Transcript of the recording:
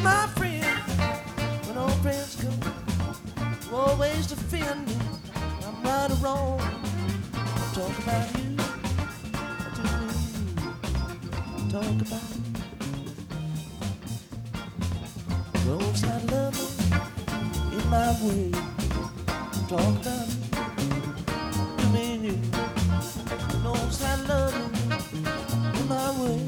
my friend. When old friends come, you always defend me. I'm right or wrong. Talk about you. I do. Talk about roadside loving in my way. Talk about